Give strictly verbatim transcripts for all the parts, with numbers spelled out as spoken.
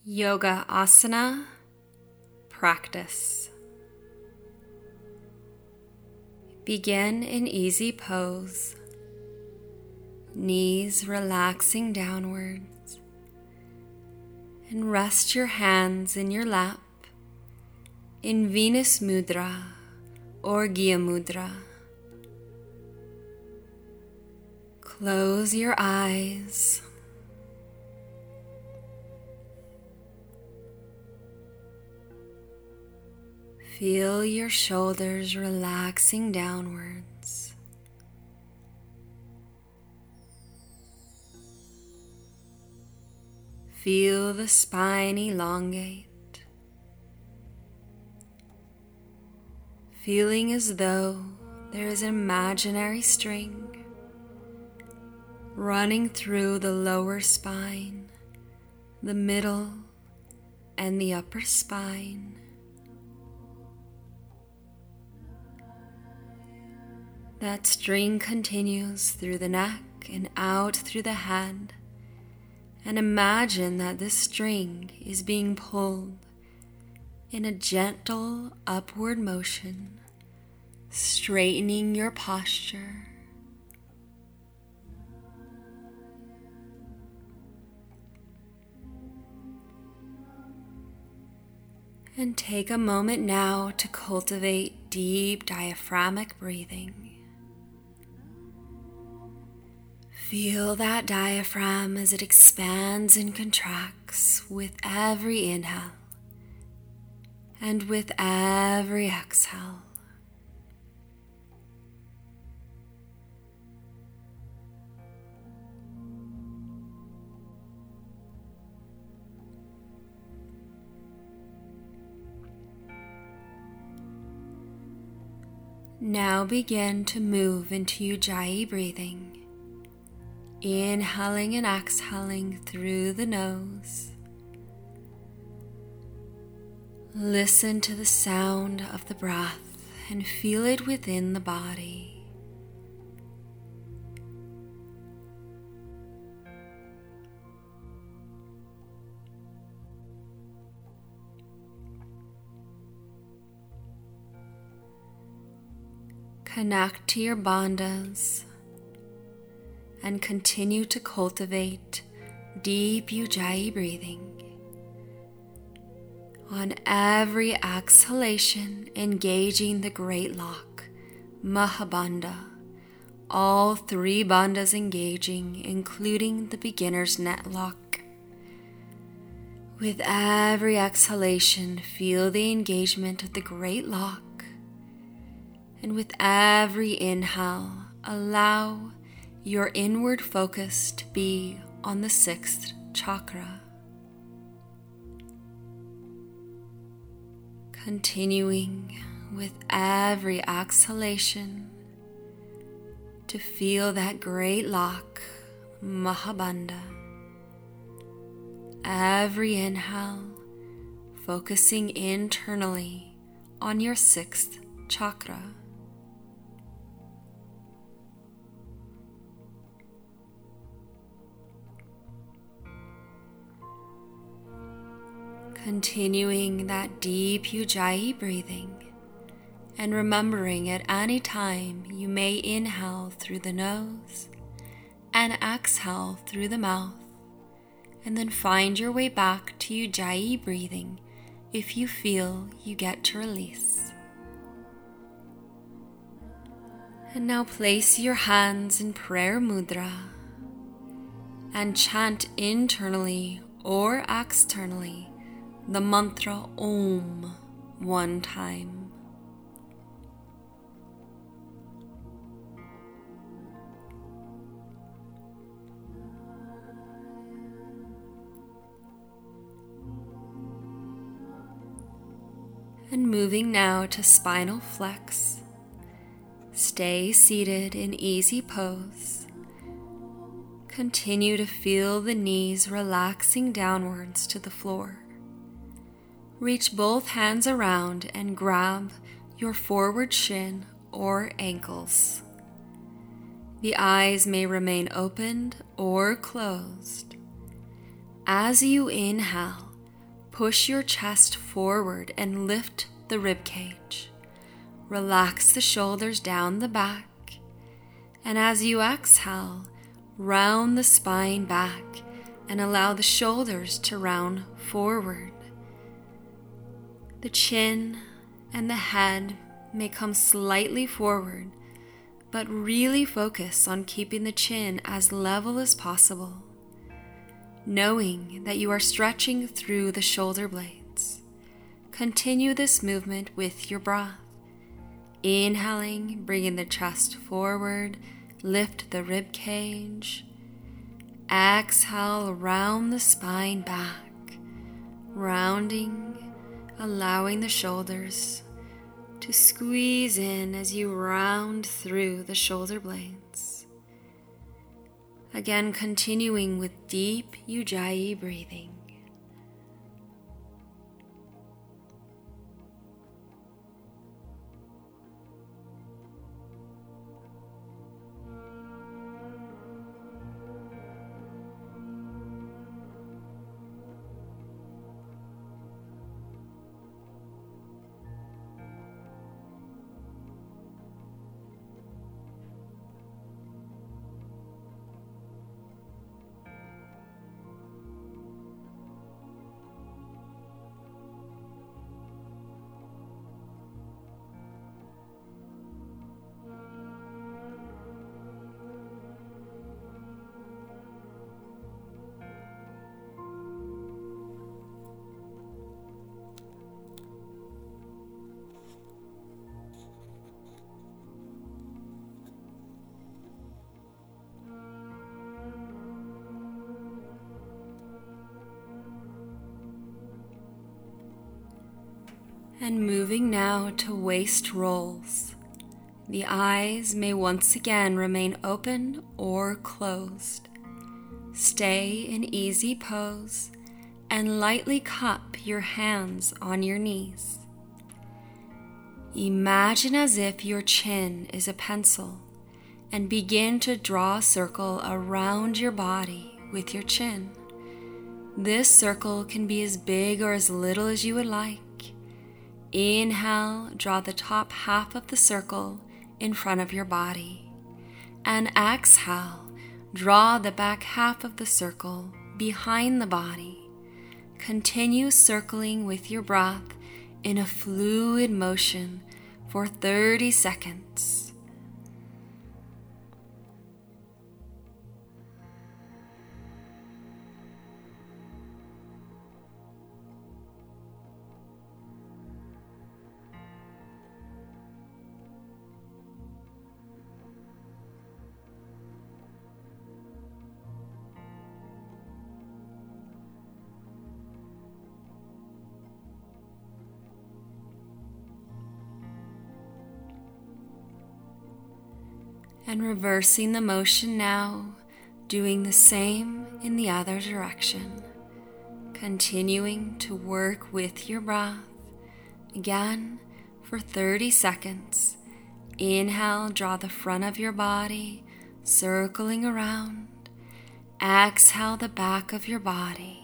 Yoga Asana practice. Begin in easy pose, knees relaxing downwards, and rest your hands in your lap in Venus Mudra or Gya Mudra. Close your eyes. Feel your shoulders relaxing downwards. Feel the spine elongate, feeling as though there is an imaginary string running through the lower spine, the middle, and the upper spine. That string continues through the neck and out through the head, and imagine that this string is being pulled in a gentle upward motion, straightening your posture. And take a moment now to cultivate deep diaphragmatic breathing. Feel that diaphragm as it expands and contracts with every inhale and with every exhale. Now begin to move into Ujjayi breathing. Inhaling and exhaling through the nose. Listen to the sound of the breath and feel it within the body. Connect to your bandhas and continue to cultivate deep Ujjayi breathing. On every exhalation, engaging the great lock, Mahabandha, all three bandhas engaging, including the beginner's net lock. With every exhalation, feel the engagement of the great lock, and with every inhale, allow your inward focus to be on the sixth chakra. Continuing with every exhalation to feel that great lock, Mahabandha. Every inhale, focusing internally on your sixth chakra. Continuing that deep Ujjayi breathing and remembering at any time you may inhale through the nose and exhale through the mouth, and then find your way back to Ujjayi breathing if you feel you get to release. And now place your hands in prayer mudra and chant internally or externally the mantra Om one time. And moving now to spinal flex. Stay seated in easy pose. Continue to feel the knees relaxing downwards to the floor. Reach both hands around and grab your forward shin or ankles. The eyes may remain opened or closed. As you inhale, push your chest forward and lift the rib cage. Relax the shoulders down the back. And as you exhale, round the spine back and allow the shoulders to round forward. The chin and the head may come slightly forward, but really focus on keeping the chin as level as possible, knowing that you are stretching through the shoulder blades. Continue this movement with your breath. Inhaling, bringing the chest forward, lift the rib cage. Exhale, round the spine back, rounding, allowing the shoulders to squeeze in as you round through the shoulder blades. Again, continuing with deep Ujjayi breathing. And moving now to waist rolls. The eyes may once again remain open or closed. Stay in easy pose and lightly cup your hands on your knees. Imagine as if your chin is a pencil and begin to draw a circle around your body with your chin. This circle can be as big or as little as you would like. Inhale, draw the top half of the circle in front of your body. And exhale, draw the back half of the circle behind the body. Continue circling with your breath in a fluid motion for thirty seconds. And reversing the motion now, doing the same in the other direction. Continuing to work with your breath. Again, for thirty seconds. Inhale, draw the front of your body, circling around. Exhale, the back of your body.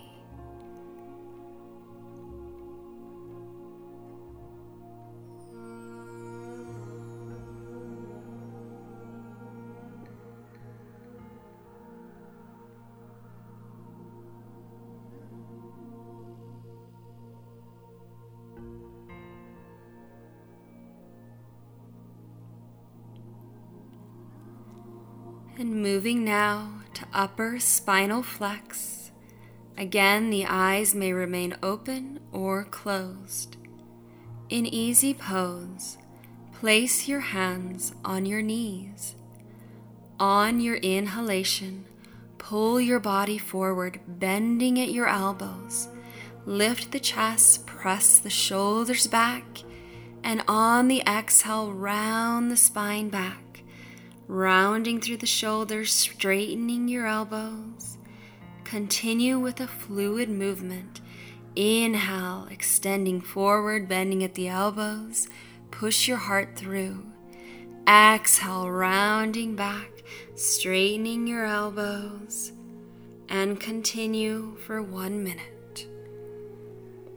And moving now to upper spinal flex. Again, the eyes may remain open or closed. In easy pose, place your hands on your knees. On your inhalation, pull your body forward, bending at your elbows. Lift the chest, press the shoulders back, and on the exhale, round the spine back. Rounding through the shoulders, straightening your elbows. Continue with a fluid movement. Inhale, extending forward, bending at the elbows. Push your heart through. Exhale, rounding back, straightening your elbows. And continue for one minute.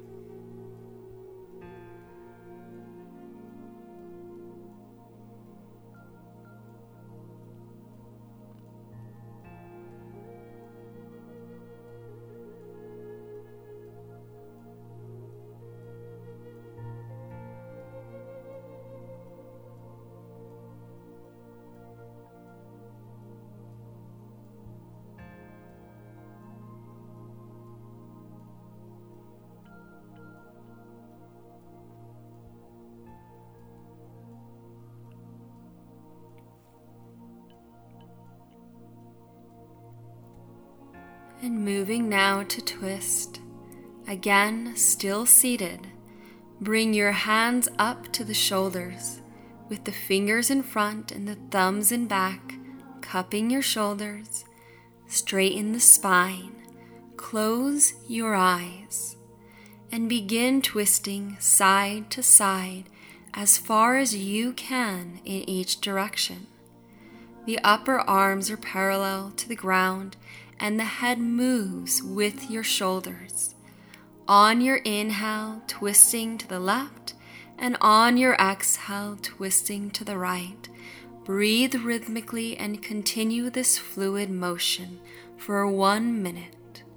And moving now to twist. Again, still seated, bring your hands up to the shoulders with the fingers in front and the thumbs in back, cupping your shoulders, straighten the spine, close your eyes, and begin twisting side to side as far as you can in each direction. The upper arms are parallel to the ground and the head moves with your shoulders. On your inhale, twisting to the left, and on your exhale, twisting to the right. Breathe rhythmically and continue this fluid motion for one minute.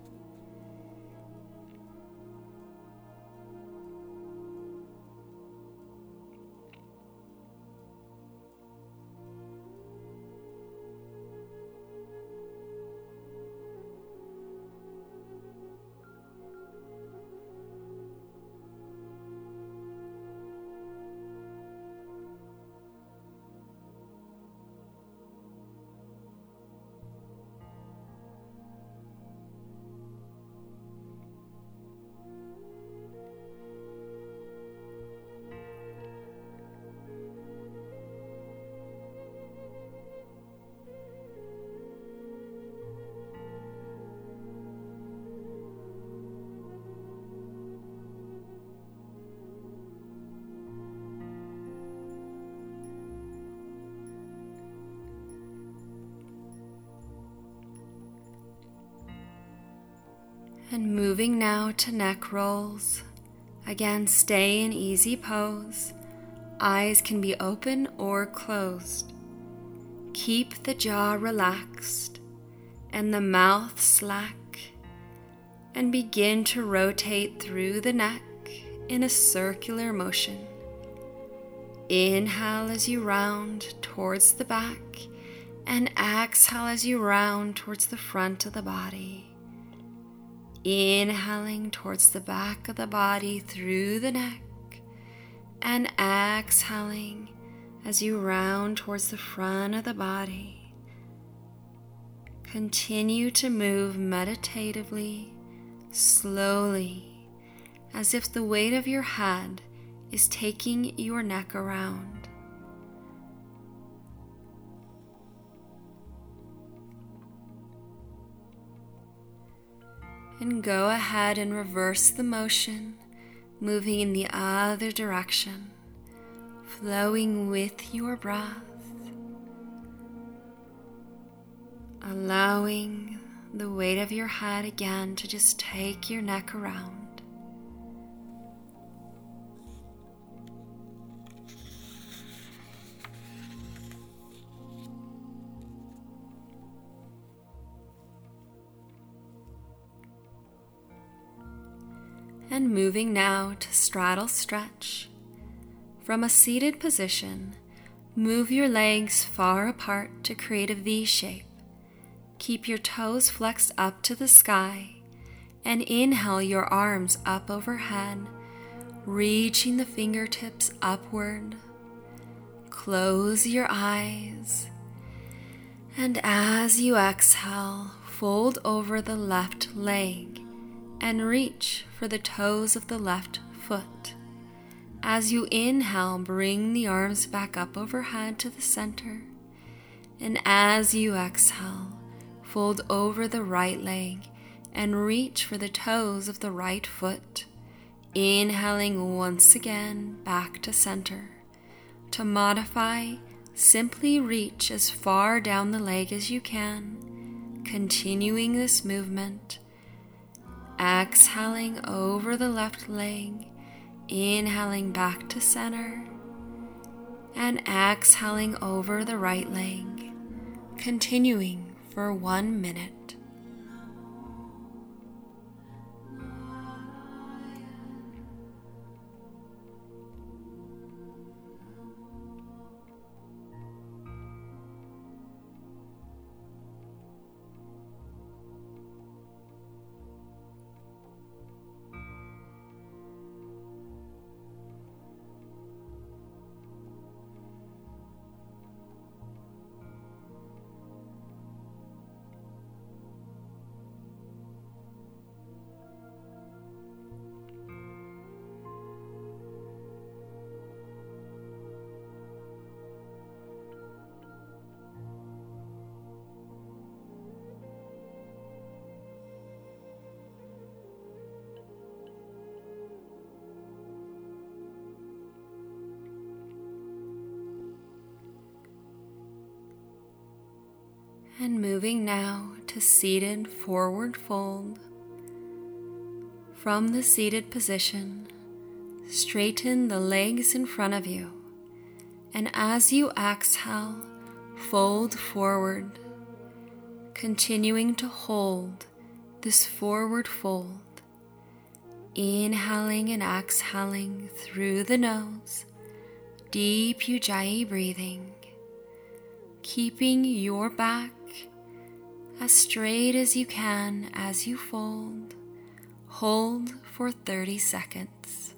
And moving now to neck rolls. Again, stay in easy pose. Eyes can be open or closed. Keep the jaw relaxed and the mouth slack, and begin to rotate through the neck in a circular motion. Inhale as you round towards the back, and exhale as you round towards the front of the body. Inhaling towards the back of the body through the neck, and exhaling as you round towards the front of the body. Continue to move meditatively, slowly, as if the weight of your head is taking your neck around. And go ahead and reverse the motion, moving in the other direction, flowing with your breath, allowing the weight of your head again to just take your neck around. And moving now to straddle stretch. From a seated position, move your legs far apart to create a V shape. Keep your toes flexed up to the sky, and inhale your arms up overhead, reaching the fingertips upward. Close your eyes, and as you exhale, fold over the left leg and reach for the toes of the left foot. As you inhale, bring the arms back up overhead to the center. And as you exhale, fold over the right leg and reach for the toes of the right foot. Inhaling once again back to center. To modify, simply reach as far down the leg as you can, continuing this movement. Exhaling over the left leg, inhaling back to center, and exhaling over the right leg, continuing for one minute. And moving now to seated forward fold. From the seated position, straighten the legs in front of you, and as you exhale, fold forward, continuing to hold this forward fold, inhaling and exhaling through the nose, deep Ujjayi breathing, keeping your back as straight as you can as you fold. Hold for thirty seconds.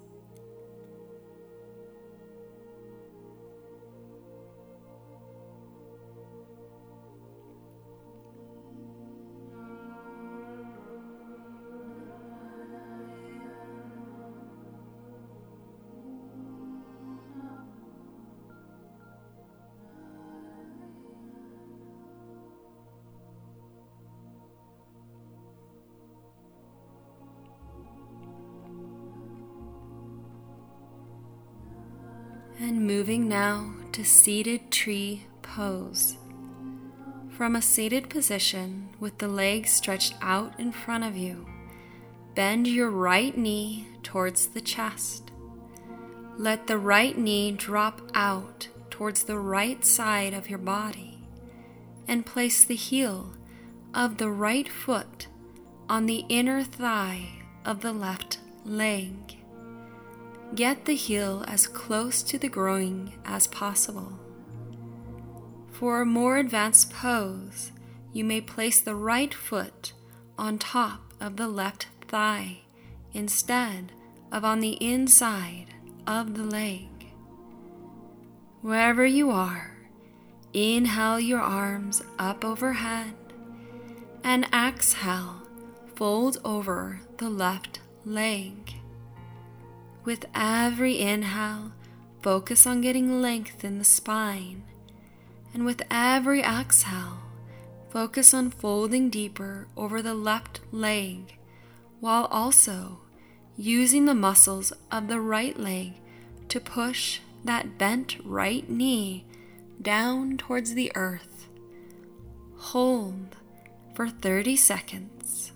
And moving now to seated tree pose. From a seated position with the legs stretched out in front of you, bend your right knee towards the chest. Let the right knee drop out towards the right side of your body and place the heel of the right foot on the inner thigh of the left leg. Get the heel as close to the groin as possible. For a more advanced pose, you may place the right foot on top of the left thigh instead of on the inside of the leg. Wherever you are, inhale your arms up overhead and exhale, fold over the left leg. With every inhale, focus on getting length in the spine, and with every exhale, focus on folding deeper over the left leg, while also using the muscles of the right leg to push that bent right knee down towards the earth. Hold for thirty seconds.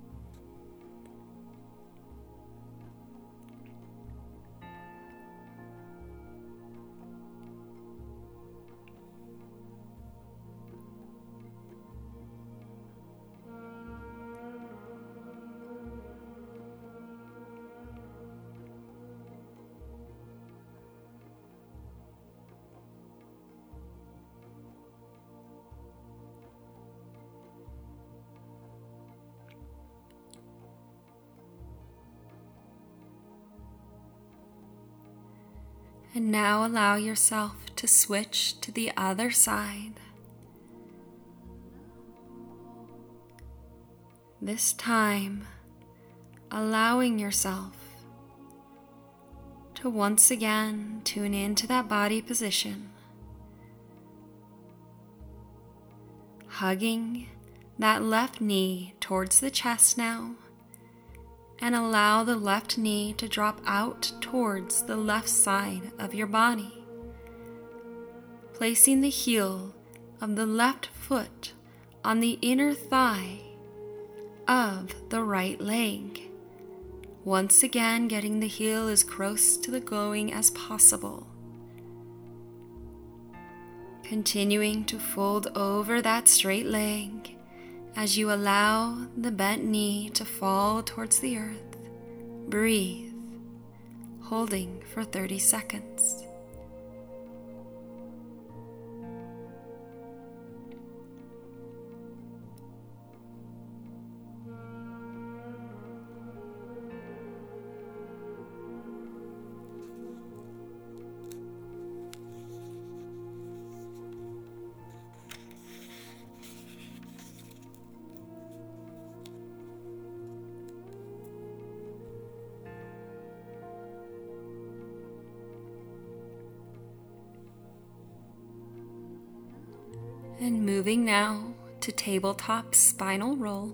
And now allow yourself to switch to the other side. This time, allowing yourself to once again tune into that body position, hugging that left knee towards the chest now, and allow the left knee to drop out towards the left side of your body, placing the heel of the left foot on the inner thigh of the right leg. Once again, getting the heel as close to the glowing as possible. Continuing to fold over that straight leg as you allow the bent knee to fall towards the earth. Breathe, holding for thirty seconds. And moving now to tabletop spinal roll.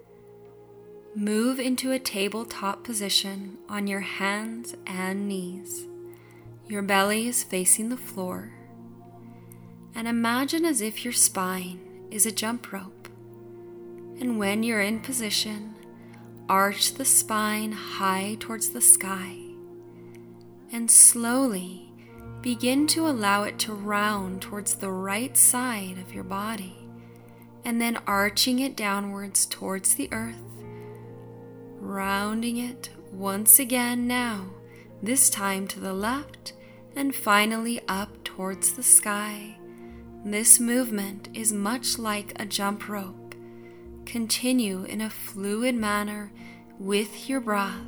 Move into a tabletop position on your hands and knees. Your belly is facing the floor. And imagine as if your spine is a jump rope. And when you're in position, arch the spine high towards the sky and slowly begin to allow it to round towards the right side of your body, and then arching it downwards towards the earth, rounding it once again now, this time to the left, and finally up towards the sky. This movement is much like a jump rope. Continue in a fluid manner with your breath.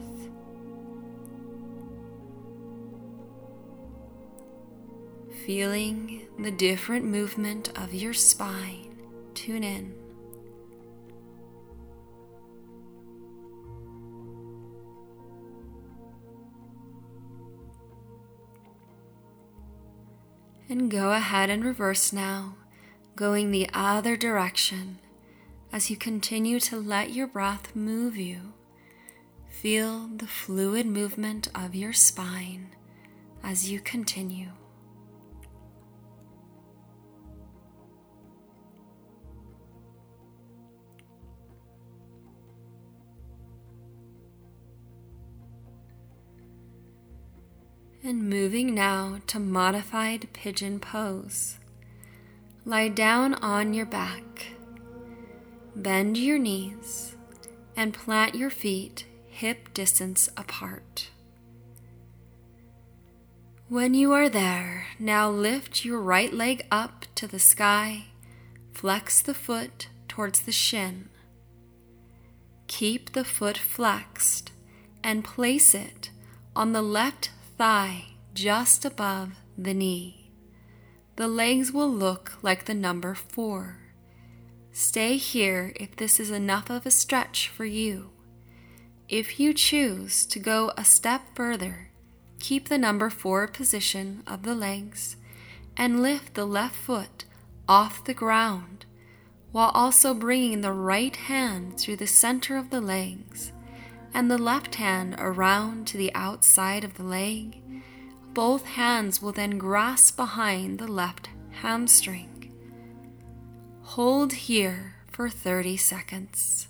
Feeling the different movement of your spine. Tune in. And go ahead and reverse now, going the other direction as you continue to let your breath move you. Feel the fluid movement of your spine as you continue. And moving now to modified pigeon pose. Lie down on your back. Bend your knees and plant your feet hip distance apart. When you are there, now lift your right leg up to the sky. Flex the foot towards the shin. Keep the foot flexed and place it on the left thigh just above the knee. The legs will look like the number four. Stay here if this is enough of a stretch for you. If you choose to go a step further, keep the number four position of the legs and lift the left foot off the ground while also bringing the right hand through the center of the legs and the left hand around to the outside of the leg. Both hands will then grasp behind the left hamstring. Hold here for thirty seconds.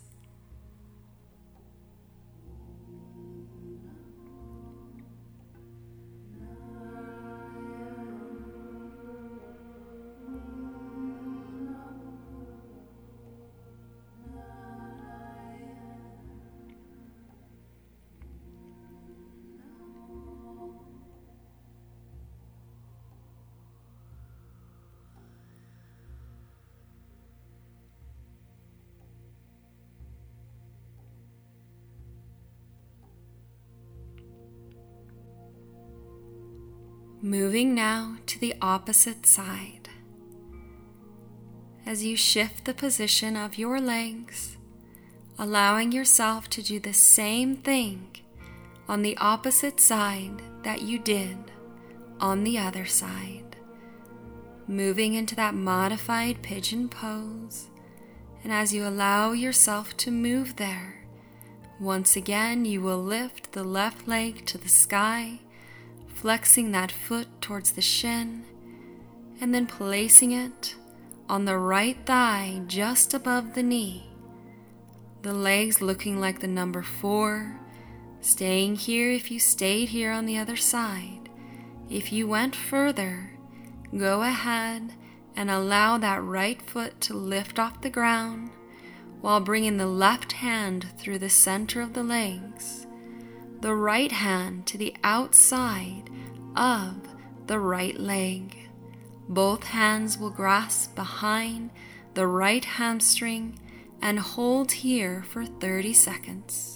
Moving now to the opposite side. As you shift the position of your legs, allowing yourself to do the same thing on the opposite side that you did on the other side. Moving into that modified pigeon pose, and as you allow yourself to move there, once again you will lift the left leg to the sky, flexing that foot towards the shin, and then placing it on the right thigh just above the knee. The legs looking like the number four, staying here if you stayed here on the other side. If you went further, go ahead and allow that right foot to lift off the ground while bringing the left hand through the center of the legs, the right hand to the outside of the right leg. Both hands will grasp behind the right hamstring and hold here for thirty seconds.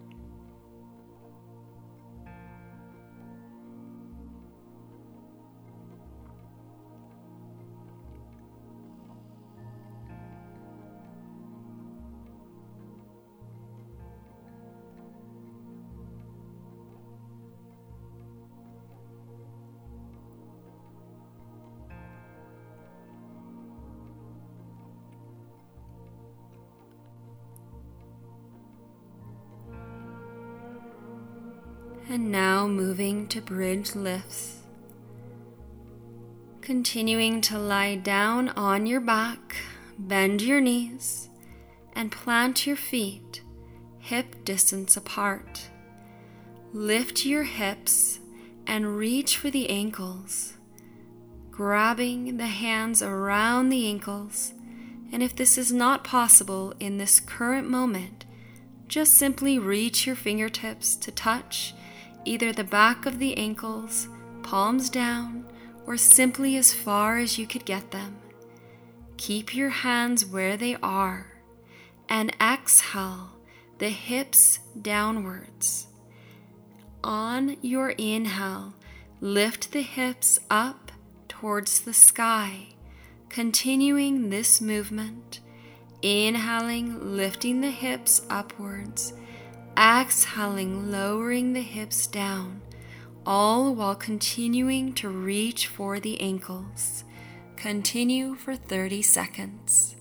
And now moving to bridge lifts. Continuing to lie down on your back, Bend your knees and plant your feet hip distance apart. Lift your hips and reach for the ankles, grabbing the hands around the ankles. And if this is not possible in this current moment, just simply reach your fingertips to touch either the back of the ankles, palms down, or simply as far as you could get them. Keep your hands where they are and exhale the hips downwards. On your inhale, lift the hips up towards the sky, continuing this movement. Inhaling, lifting the hips upwards. Exhaling, lowering the hips down, all while continuing to reach for the ankles. Continue for thirty seconds.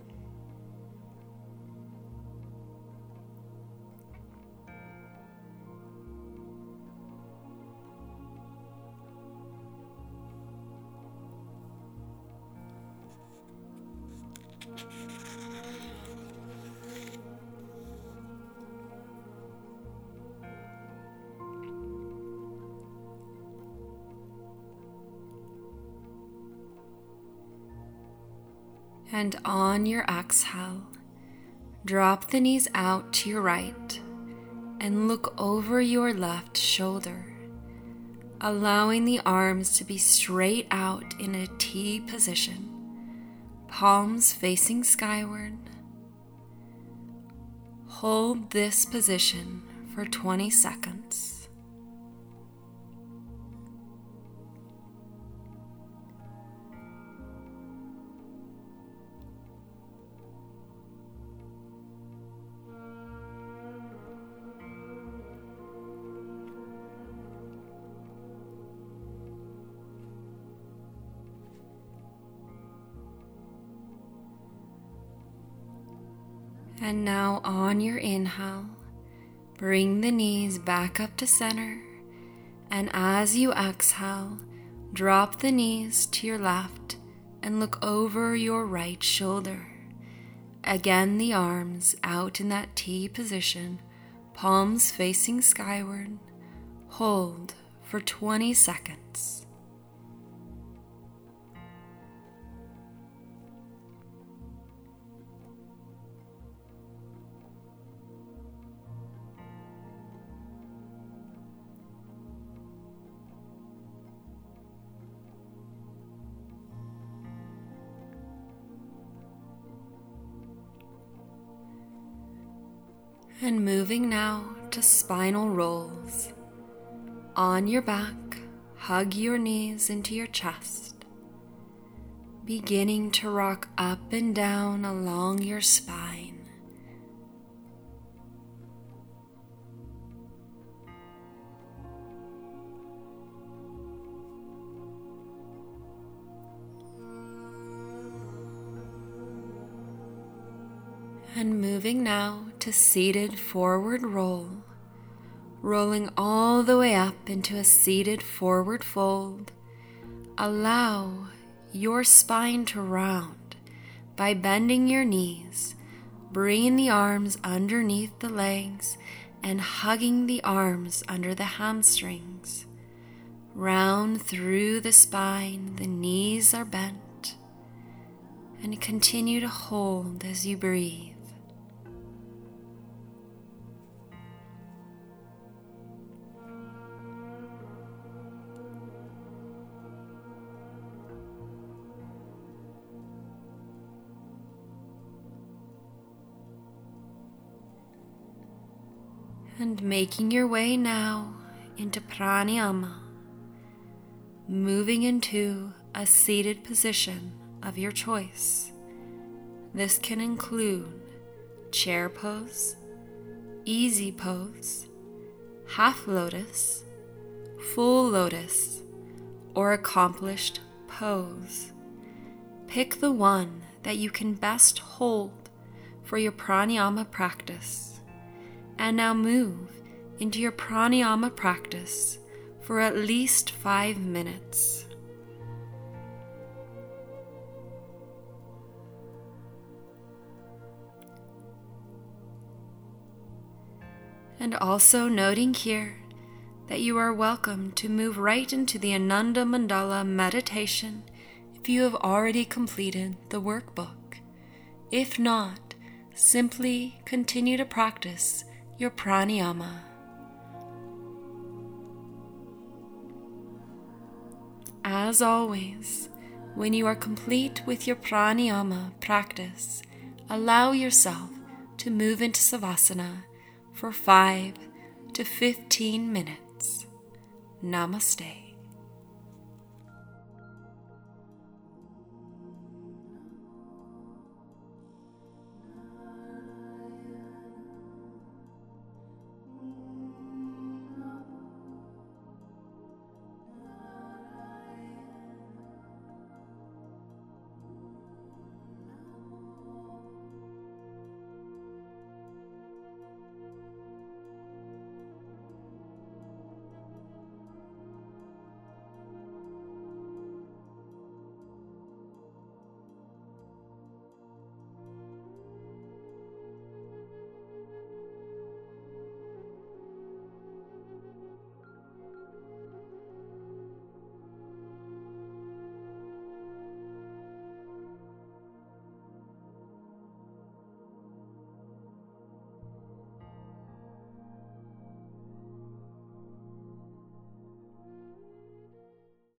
And on your exhale, drop the knees out to your right and look over your left shoulder, allowing the arms to be straight out in a T position, palms facing skyward. Hold this position for twenty seconds. And now on your inhale, bring the knees back up to center, and as you exhale, drop the knees to your left and look over your right shoulder. Again, the arms out in that T position, palms facing skyward. Hold for twenty seconds. And moving now to spinal rolls. On your back, hug your knees into your chest, beginning to rock up and down along your spine. And moving now to seated forward roll, rolling all the way up into a seated forward fold. Allow your spine to round by bending your knees, bringing the arms underneath the legs and hugging the arms under the hamstrings. Round through the spine, the knees are bent, and continue to hold as you breathe. And making your way now into pranayama, moving into a seated position of your choice. This can include chair pose, easy pose, half lotus, full lotus, or accomplished pose. Pick the one that you can best hold for your pranayama practice. And now move into your pranayama practice for at least five minutes. And also noting here that you are welcome to move right into the Ananda Mandala meditation if you have already completed the workbook. If not, simply continue to practice your pranayama. As always, when you are complete with your pranayama practice, allow yourself to move into Savasana for five to fifteen minutes. Namaste.